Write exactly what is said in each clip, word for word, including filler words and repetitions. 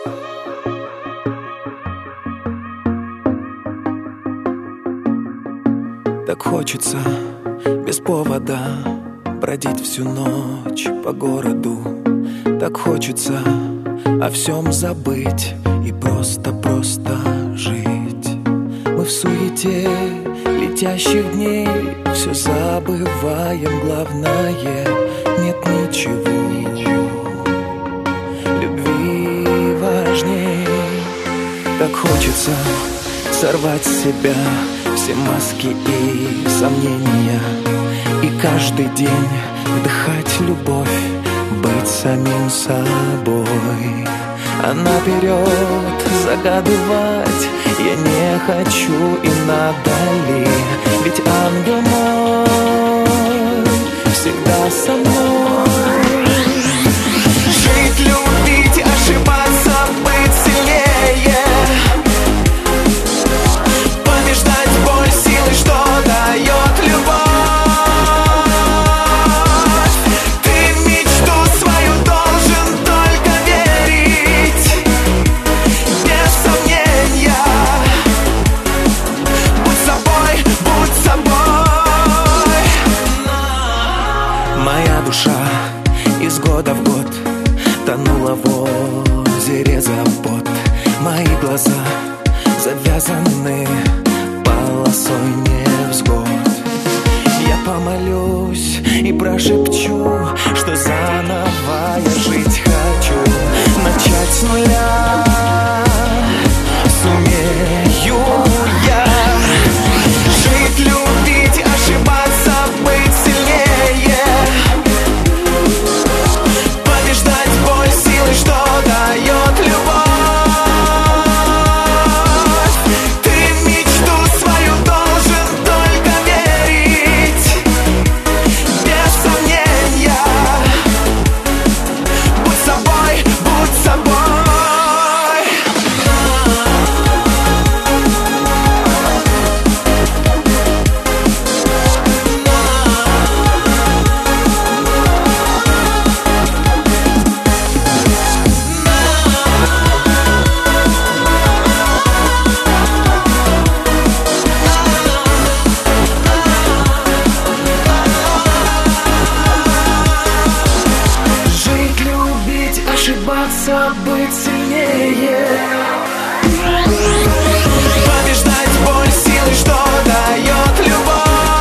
Так хочется без повода бродить всю ночь по городу. Так хочется о всем забыть и просто-просто жить. Мы в суете летящих дней все забываем, главное нет ничего. Любви важней. Так хочется сорвать с себя все маски и сомнения, и каждый день вдыхать любовь, быть самим собой. А наперед загадывать я не хочу, и надо ли, ведь ангел мой всегда со мной. Жить, любить, ошибаться, быть сильнее, побеждать боль силой, что дает любовь. Ты в мечту свою должен только верить, без сомнения. Будь собой, будь собой. Моя душа из года в год тонула в озере забот. Мои глаза завязаны полосой невзгод. Я помолюсь и прошепчу, что заново я жить хочу. Начать с нуля сумею я. Жить, любить, ошибаться, быть сильнее, побеждать боль силой, что дает любовь. Быть сильнее, побеждать боль силой, что дает любовь.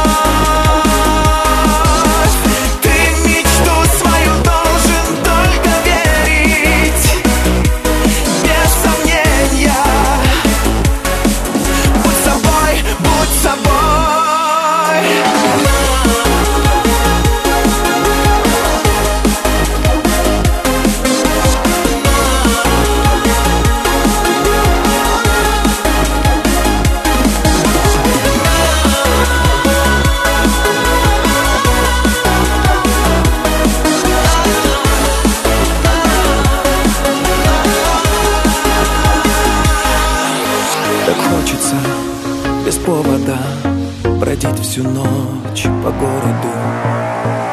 Ты в мечту свою должен только верить, без сомнения. Будь собой, будь собой. Хочется без повода бродить всю ночь по городу.